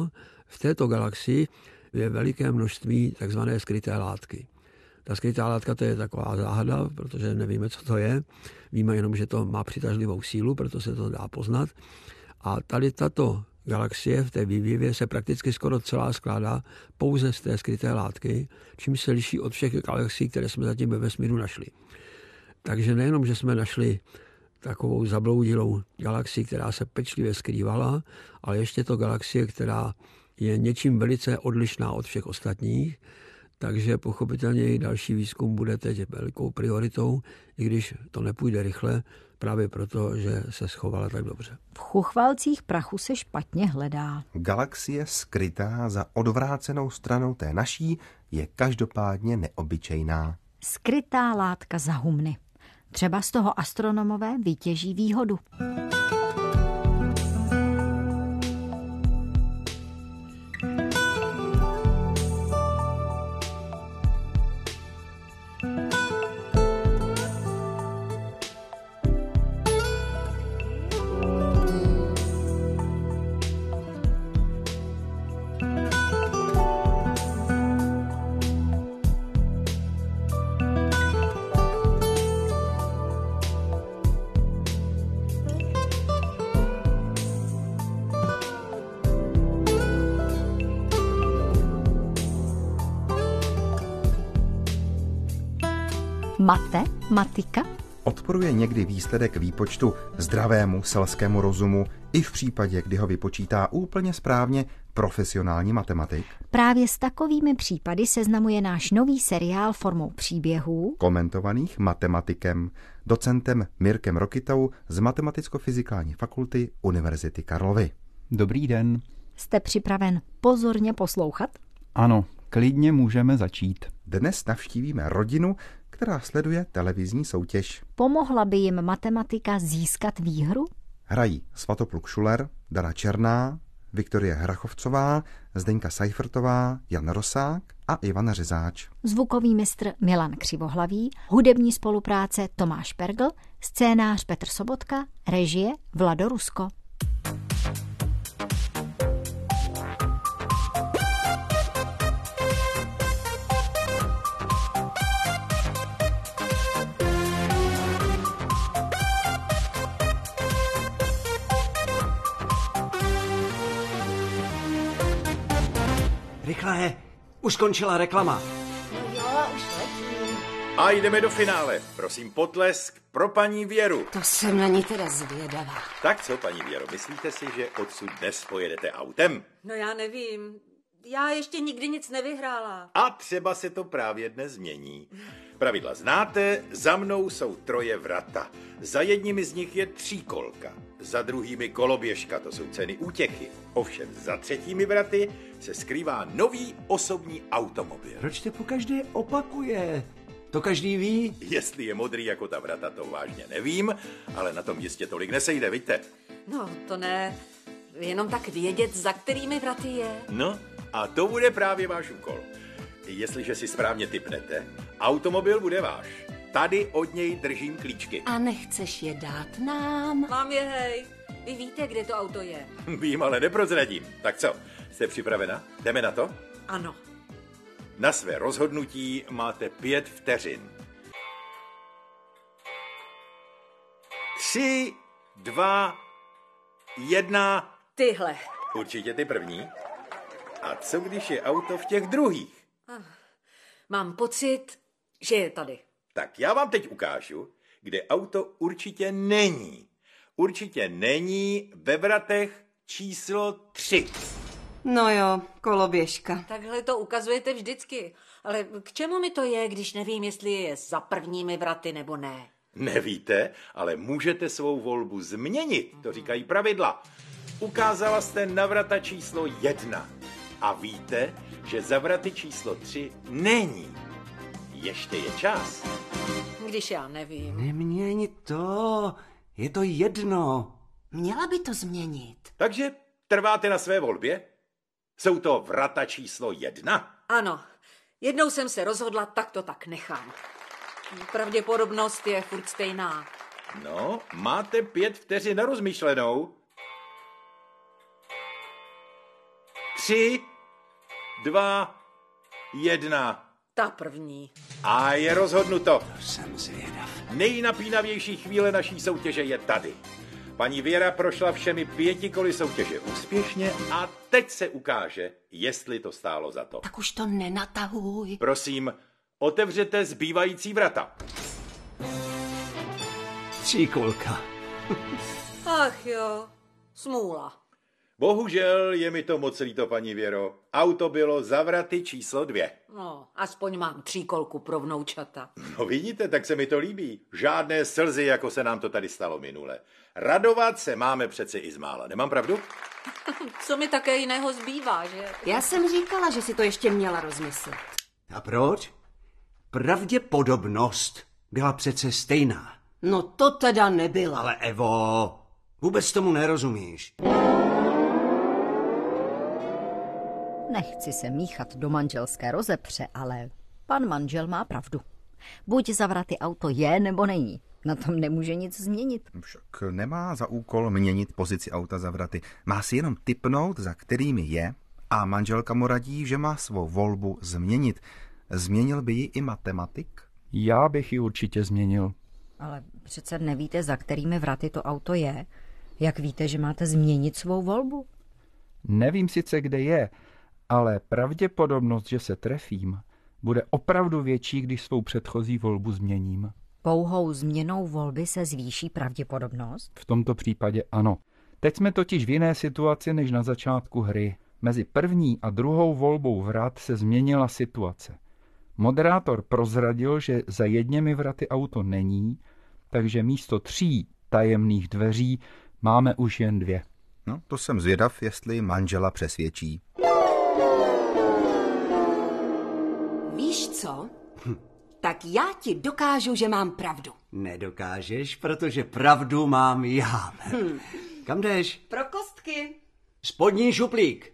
V této galaxii je veliké množství takzvané skryté látky. Ta skrytá látka to je taková záhada, protože nevíme, co to je. Víme jenom, že to má přitažlivou sílu, proto se to dá poznat. A tady tato galaxie v té vývivě se prakticky skoro celá skládá pouze z té skryté látky, čímž se liší od všech galaxií, které jsme zatím ve vesmíru našli. Takže nejenom, že jsme našli takovou zabloudilou galaxii, která se pečlivě skrývala, ale ještě to galaxie, která je něčím velice odlišná od všech ostatních, takže pochopitelně i další výzkum bude teď velikou prioritou, i když to nepůjde rychle, právě proto, že se schovala tak dobře. V chuchvalcích prachu se špatně hledá. Galaxie skrytá za odvrácenou stranou té naší je každopádně neobyčejná. Skrytá látka za humny. Třeba z toho astronomové vytěží výhodu. Mate, matika? Odporuje někdy výsledek výpočtu zdravému selskému rozumu i v případě, kdy ho vypočítá úplně správně profesionální matematik? Právě s takovými případy seznamuje náš nový seriál formou příběhů, komentovaných matematikem, docentem Mirkem Rokytou z Matematicko-fyzikální fakulty Univerzity Karlovy. Dobrý den. Jste připraven pozorně poslouchat? Ano, klidně můžeme začít. Dnes navštívíme rodinu, která sleduje televizní soutěž. Pomohla by jim matematika získat výhru? Hrají Svatopluk Šuler, Dana Černá, Viktorie Hrachovcová, Zdeňka Seifertová, Jan Rosák a Ivana Řezáč. Zvukový mistr Milan Křivohlavý, hudební spolupráce Tomáš Pergl, scénář Petr Sobotka, režie Vlado Rusko. Rychle, už skončila reklama. Jo, už letím. A jdeme do finále. Prosím potlesk pro paní Věru. To jsem na ní teda zvědavá. Tak co, paní Věro, myslíte si, že odsud dnes pojedete autem? No já nevím. Já ještě nikdy nic nevyhrála. A třeba se to právě dnes změní. Pravidla znáte, za mnou jsou troje vrata. Za jedními z nich je tříkolka, za druhými koloběžka, to jsou ceny útěchy. Ovšem za třetími vraty se skrývá nový osobní automobil. Proč to pokaždé opakuje? To každý ví? Jestli je modrý jako ta vrata, to vážně nevím, ale na tom jistě tolik nesejde, vidíte? No, to ne. Jenom tak vědět, za kterými vraty je. No, a to bude právě váš úkol. Jestliže si správně tipnete, automobil bude váš. Tady od něj držím klíčky. A nechceš je dát nám? Mám je, hej. Vy víte, kde to auto je. Vím, ale neprozradím. Tak co, jste připravena? Jdeme na to? Ano. Na své rozhodnutí máte pět vteřin. Tři, dva, jedna. Tyhle. Určitě ty první. A co když je auto v těch druhých? Mám pocit, že je tady. Tak já vám teď ukážu, kde auto určitě není. Určitě není ve vratech číslo tři. No jo, koloběžka. Takhle to ukazujete vždycky. Ale k čemu mi to je, když nevím, jestli je za prvními vraty nebo ne? Nevíte, ale můžete svou volbu změnit, to říkají pravidla. Ukázala jste na vrata číslo jedna. A víte, že za vraty číslo tři není. Ještě je čas. Když já nevím. Neměň to, je to jedno. Měla by to změnit. Takže trváte na své volbě? Jsou to vrata číslo jedna? Ano, jednou jsem se rozhodla, tak to tak nechám. Pravděpodobnost je furt stejná. No, máte pět vteřin na rozmyšlenou. Tři. tři, dva, jedna. Ta první. A je rozhodnuto. To jsem zvědav. Nejnapínavější chvíle naší soutěže je tady. Paní Věra prošla všemi pěti koly soutěže úspěšně a teď se ukáže, jestli to stálo za to. Tak už to nenatahuj. Prosím, otevřete zbývající vrata. Tříkolka. Ach jo, smůla. Bohužel je mi to moc líto, paní Věro. Auto bylo za vraty číslo dvě. No, aspoň mám tříkolku pro vnoučata. No vidíte, tak se mi to líbí. Žádné slzy, jako se nám to tady stalo minule. Radovat se máme přece i z mála. Nemám pravdu? Co mi také jiného zbývá, že? Já jsem říkala, že si to ještě měla rozmyslet. A proč? Pravděpodobnost byla přece stejná. No to teda nebyla. Ale Evo, vůbec tomu nerozumíš. Nechci se míchat do manželské rozepře, ale pan manžel má pravdu. Buď za vraty auto je, nebo není. Na tom nemůže nic změnit. Však nemá za úkol měnit pozici auta za vraty. Má si jenom tipnout, za kterými je, a manželka mu radí, že má svou volbu změnit. Změnil by ji i matematik? Já bych ji určitě změnil. Ale přece nevíte, za kterými vraty to auto je. Jak víte, že máte změnit svou volbu? Nevím sice, kde je, ale pravděpodobnost, že se trefím, bude opravdu větší, když svou předchozí volbu změním. Pouhou změnou volby se zvýší pravděpodobnost? V tomto případě ano. Teď jsme totiž v jiné situaci než na začátku hry. Mezi první a druhou volbou vrat se změnila situace. Moderátor prozradil, že za jedněmi vraty auto není, takže místo tří tajemných dveří máme už jen dvě. No, to jsem zvědav, jestli manžela přesvědčí. Víš co? Hm. Tak já ti dokážu, že mám pravdu. Nedokážeš, protože pravdu mám já. Hm. Kam jdeš? Pro kostky. Spodní šuplík.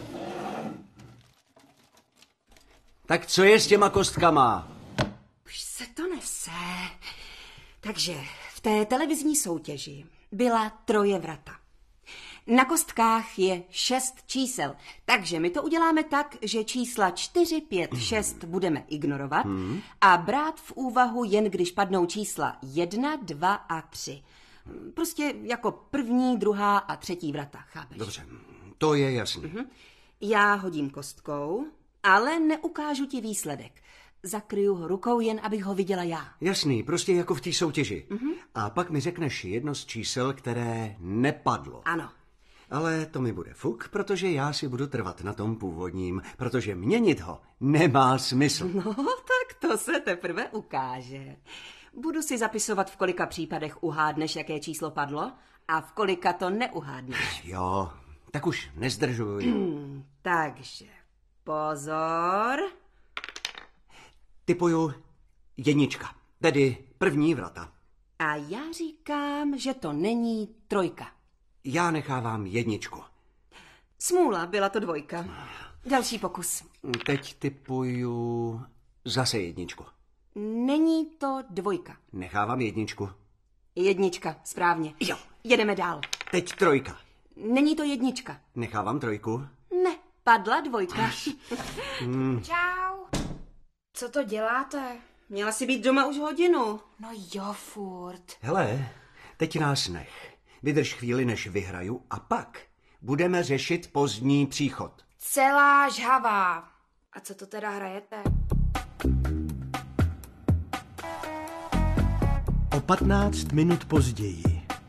Tak co je s těma kostkama? Už se to nese. Takže v té televizní soutěži byla troje vrata. Na kostkách je šest čísel, takže my to uděláme tak, že čísla čtyři, pět, šest budeme ignorovat hmm. a brát v úvahu jen když padnou čísla jedna, dva a tři. Prostě jako první, druhá a třetí vrata, chápeš? Dobře, to je jasný. Uh-huh. Já hodím kostkou, ale neukážu ti výsledek. Zakryju ho rukou, jen abych ho viděla já. Jasný, prostě jako v té soutěži. Uh-huh. A pak mi řekneš jedno z čísel, které nepadlo. Ano. Ale to mi bude fuk, protože já si budu trvat na tom původním, protože měnit ho nemá smysl. No, tak to se teprve ukáže. Budu si zapisovat, v kolika případech uhádneš, jaké číslo padlo, a v kolika to neuhádneš. Jo, tak už nezdržuj. Takže, pozor. Tipuju jednička, tedy první vrata. A já říkám, že to není trojka. Já nechávám jedničku. Smůla, byla to dvojka. Další pokus. Teď tipuju zase jedničku. Není to dvojka. Nechávám jedničku. Jednička, správně. Jo. Jedeme dál. Teď trojka. Není to jednička. Nechávám trojku. Ne, padla dvojka. hmm. Čau. Co to děláte? Měla si být doma už hodinu. No jo, furt. Hele, teď nás nech. Vydrž chvíli, než vyhraju, a pak budeme řešit pozdní příchod. Celá žhavá. A co to teda hrajete? O patnáct minut později.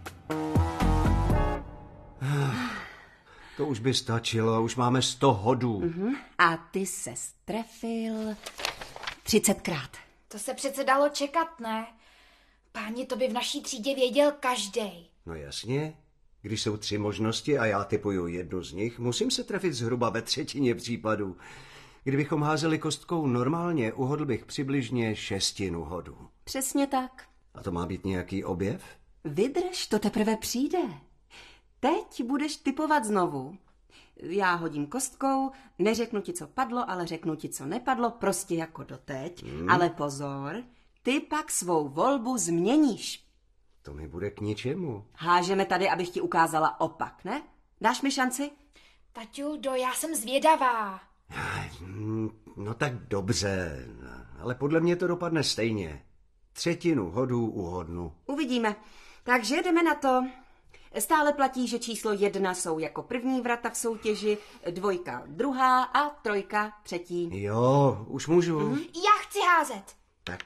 To už by stačilo, už máme sto hodů. Uh-huh. A ty se strefil třicetkrát. To se přece dalo čekat, ne? Páni, to by v naší třídě věděl každej. No jasně, když jsou tři možnosti a já tipuju jednu z nich, musím se trefit zhruba ve třetině případů. Kdybychom házeli kostkou normálně, uhodl bych přibližně šestinu hodů. Přesně tak. A to má být nějaký objev? Vydrž, to teprve přijde. Teď budeš tipovat znovu. Já hodím kostkou, neřeknu ti, co padlo, ale řeknu ti, co nepadlo, prostě jako doteď. Hmm. Ale pozor, ty pak svou volbu změníš. To mi bude k ničemu. Hážeme tady, abych ti ukázala opak, ne? Dáš mi šanci? Taťuldo, já jsem zvědavá. No tak dobře, ale podle mě to dopadne stejně. Třetinu hodů uhodnu. Uvidíme. Takže jdeme na to. Stále platí, že číslo jedna jsou jako první vrata v soutěži, dvojka druhá a trojka třetí. Jo, už můžu. Mm-hmm. Já chci házet. Tak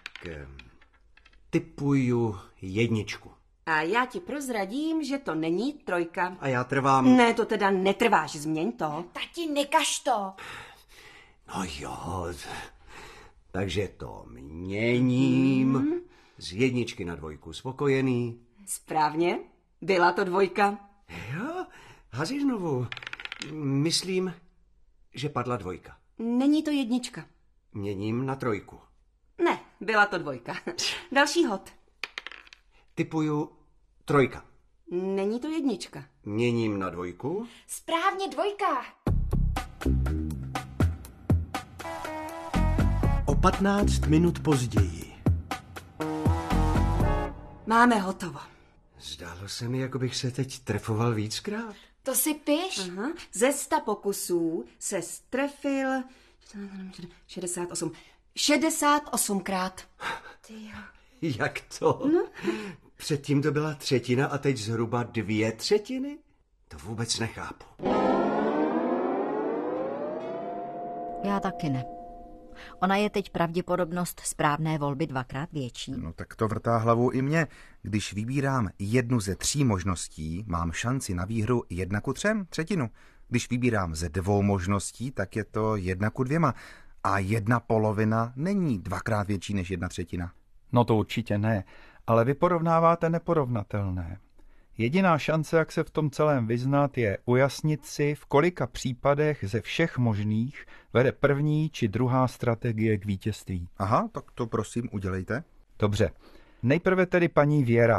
tipuju jedničku. A já ti prozradím, že to není trojka. A já trvám... Ne, to teda netrváš, změň to. Tati, nekaž to. No jo, takže to měním. Mm. Z jedničky na dvojku spokojený. Správně, byla to dvojka. Jo, hazi znovu. Myslím, že padla dvojka. Není to jednička. Měním na trojku. Ne, byla to dvojka. Další hod. Tipuju trojka. Není to jednička. Měním na dvojku. Správně, dvojka. O patnáct minut později. Máme hotovo. Zdálo se mi, jako bych se teď trefoval víckrát. To si piš. Aha. Ze sta pokusů se strefil šedesát osm. šedesát osmkrát. Tyjo. Jak to? No. Předtím to byla třetina a teď zhruba dvě třetiny? To vůbec nechápu. Já taky ne. Ona je teď pravděpodobnost správné volby dvakrát větší. No tak to vrtá hlavou i mě. Když vybírám jednu ze tří možností, mám šanci na výhru jedna ku třem, třetinu. Když vybírám ze dvou možností, tak je to jedna ku dvěma. A jedna polovina není dvakrát větší než jedna třetina. No to určitě ne, ale vy porovnáváte neporovnatelné. Jediná šance, jak se v tom celém vyznat, je ujasnit si, v kolika případech ze všech možných vede první či druhá strategie k vítězství. Aha, tak to prosím udělejte. Dobře. Nejprve tedy paní Věra.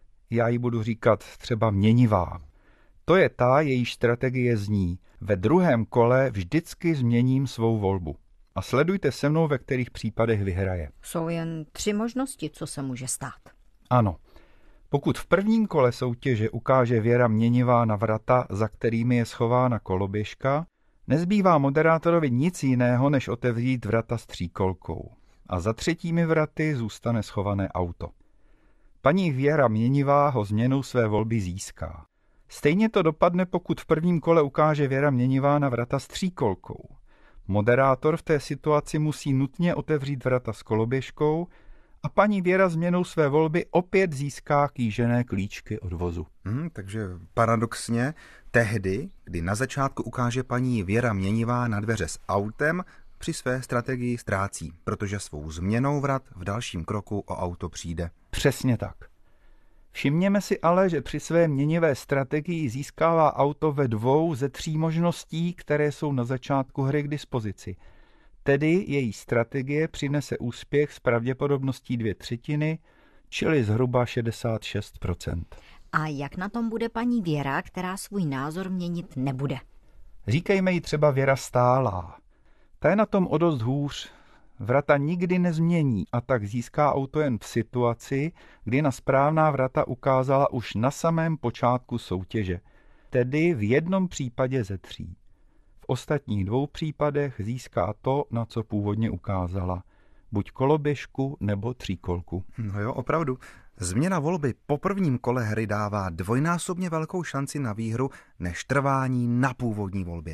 Já jí budu říkat třeba měnivá. To je ta, jejíž strategie zní: ve druhém kole vždycky změním svou volbu. A sledujte se mnou, ve kterých případech vyhraje. Jsou jen tři možnosti, co se může stát. Ano. Pokud v prvním kole soutěže ukáže Věra měnivá na vrata, za kterými je schována koloběžka, nezbývá moderátorovi nic jiného, než otevřít vrata s tříkolkou. A za třetími vraty zůstane schované auto. Paní Věra měnivá ho změnou své volby získá. Stejně to dopadne, pokud v prvním kole ukáže Věra měnivá na vrata s tříkolkou. Moderátor v té situaci musí nutně otevřít vrata s koloběžkou a paní Věra změnou své volby opět získá kýžené klíčky od vozu. Hmm, takže paradoxně tehdy, kdy na začátku ukáže paní Věra měnivá na dveře s autem, při své strategii ztrácí, protože svou změnou vrat v dalším kroku o auto přijde. Přesně tak. Všimněme si ale, že při své měnivé strategii získává auto ve dvou ze tří možností, které jsou na začátku hry k dispozici. Tedy její strategie přinese úspěch s pravděpodobností dvě třetiny, čili zhruba šedesát šest procent. A jak na tom bude paní Věra, která svůj názor měnit nebude? Říkejme jí třeba Věra Stálá. Ta je na tom o dost hůř. Vrata nikdy nezmění a tak získá auto jen v situaci, kdy na správná vrata ukázala už na samém počátku soutěže, tedy v jednom případě ze tří. V ostatních dvou případech získá to, na co původně ukázala. Buď koloběžku nebo tříkolku. No jo, opravdu. Změna volby po prvním kole hry dává dvojnásobně velkou šanci na výhru než trvání na původní volbě.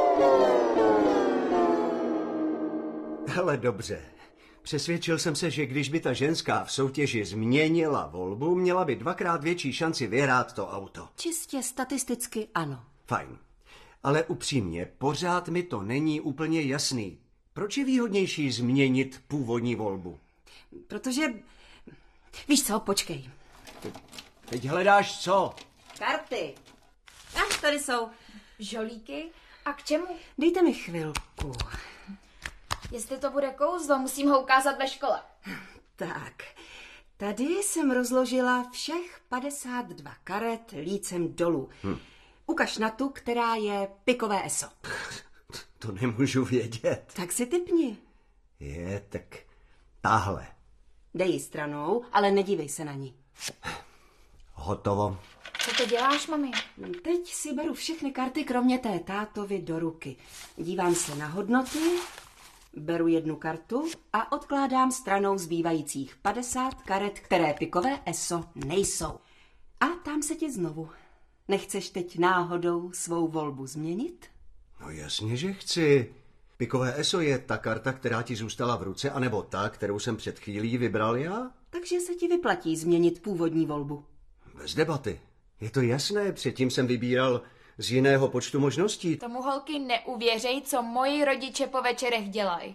Ale dobře. Přesvědčil jsem se, že když by ta ženská v soutěži změnila volbu, měla by dvakrát větší šanci vyhrát to auto. Čistě statisticky ano. Fajn. Ale upřímně, pořád mi to není úplně jasný. Proč je výhodnější změnit původní volbu? Protože... Víš co, počkej. Teď hledáš co? Karty. Ach, tady jsou. Žolíky? A k čemu? Dejte mi chvilku. Jestli to bude kouzlo, musím ho ukázat ve škole. Tak, tady jsem rozložila všech padesát dva karet lícem dolů. Hm. Ukaž na tu, která je pikové eso. To nemůžu vědět. Tak si tipni. Je, tak tahle. Dej ji stranou, ale nedívej se na ní. Hotovo. Co to děláš, mami? Teď si beru všechny karty, kromě té tátovy, do ruky. Dívám se na hodnoty, beru jednu kartu a odkládám stranou zbývajících padesát karet, které pikové eso nejsou. A tam se tě znovu. Nechceš teď náhodou svou volbu změnit? No jasně, že chci. Pikové eso je ta karta, která ti zůstala v ruce, anebo ta, kterou jsem před chvílí vybral já? Takže se ti vyplatí změnit původní volbu. Bez debaty. Je to jasné, předtím jsem vybíral z jiného počtu možností. Tomu holky neuvěřej, co moji rodiče po večerech dělají.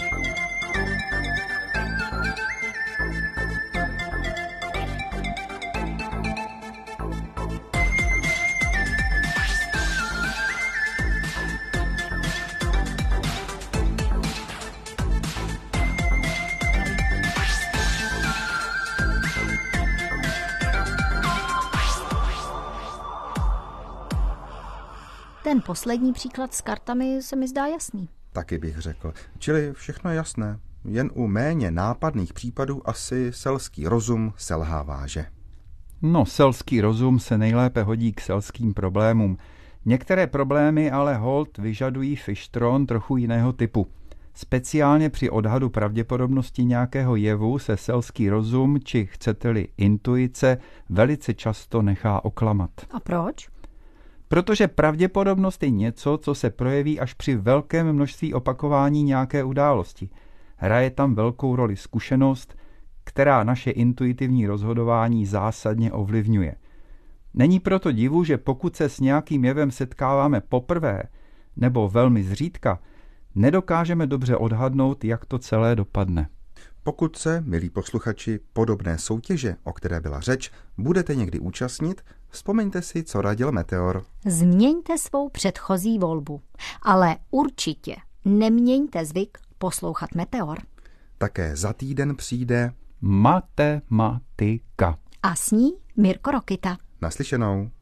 Ten poslední příklad s kartami se mi zdá jasný. Taky bych řekl. Čili všechno je jasné. Jen u méně nápadných případů asi selský rozum selhává, že? No, selský rozum se nejlépe hodí k selským problémům. Některé problémy ale holt vyžadují fištron trochu jiného typu. Speciálně při odhadu pravděpodobnosti nějakého jevu se selský rozum, či chcete-li intuice, velice často nechá oklamat. A proč? Protože pravděpodobnost je něco, co se projeví až při velkém množství opakování nějaké události. Hraje tam velkou roli zkušenost, která naše intuitivní rozhodování zásadně ovlivňuje. Není proto divu, že pokud se s nějakým jevem setkáváme poprvé nebo velmi zřídka, nedokážeme dobře odhadnout, jak to celé dopadne. Pokud se, milí posluchači, podobné soutěže, o které byla řeč, budete někdy účastnit, vzpomeňte si, co radil Meteor. Změňte svou předchozí volbu, ale určitě neměňte zvyk poslouchat Meteor. Také za týden přijde matematika. A s ní Mirko Rokita. Naslyšenou.